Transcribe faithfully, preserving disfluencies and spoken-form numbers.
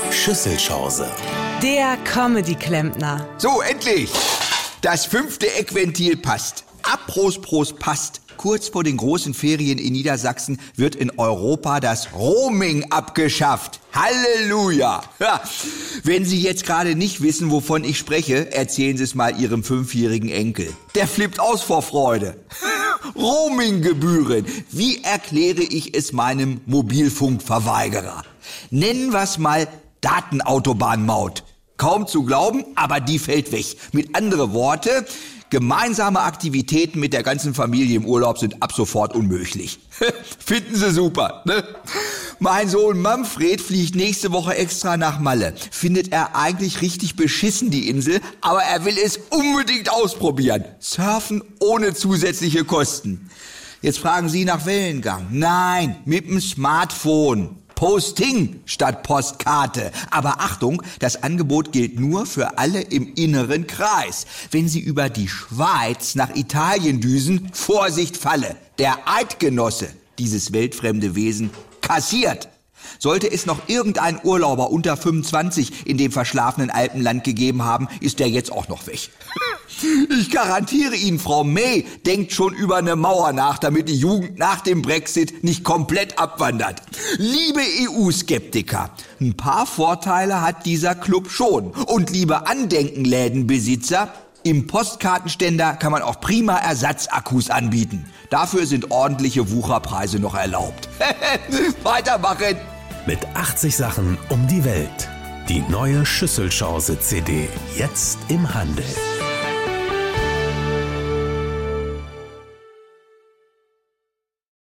Schüsselchance. Der Comedy-Klempner. So, endlich! Das fünfte Eckventil passt. Apros pros passt. Kurz vor den großen Ferien in Niedersachsen wird in Europa das Roaming abgeschafft. Halleluja! Ja. Wenn Sie jetzt gerade nicht wissen, wovon ich spreche, erzählen Sie es mal Ihrem fünfjährigen Enkel. Der flippt aus vor Freude. Roaminggebühren. Wie erkläre ich es meinem Mobilfunkverweigerer? Nennen wir es mal Datenautobahnmaut. Kaum zu glauben, aber die fällt weg. Mit anderen Worten, gemeinsame Aktivitäten mit der ganzen Familie im Urlaub sind ab sofort unmöglich. Finden Sie super, ne? Mein Sohn Manfred fliegt nächste Woche extra nach Malle. Findet er eigentlich richtig beschissen, die Insel, aber er will es unbedingt ausprobieren. Surfen ohne zusätzliche Kosten. Jetzt fragen Sie nach Wellengang. Nein, mit dem Smartphone. Posting statt Postkarte. Aber Achtung, das Angebot gilt nur für alle im inneren Kreis. Wenn Sie über die Schweiz nach Italien düsen, Vorsicht Falle. Der Eidgenosse, dieses weltfremde Wesen, kassiert. Sollte es noch irgendeinen Urlauber unter fünfundzwanzig in dem verschlafenen Alpenland gegeben haben, ist der jetzt auch noch weg. Ich garantiere Ihnen, Frau May denkt schon über eine Mauer nach, damit die Jugend nach dem Brexit nicht komplett abwandert. Liebe E U-Skeptiker, ein paar Vorteile hat dieser Club schon. Und liebe Andenkenlädenbesitzer, im Postkartenständer kann man auch prima Ersatzakkus anbieten. Dafür sind ordentliche Wucherpreise noch erlaubt. Weitermachen! Mit achtzig Sachen um die Welt. Die neue Schüsselchance-C D. Jetzt im Handel.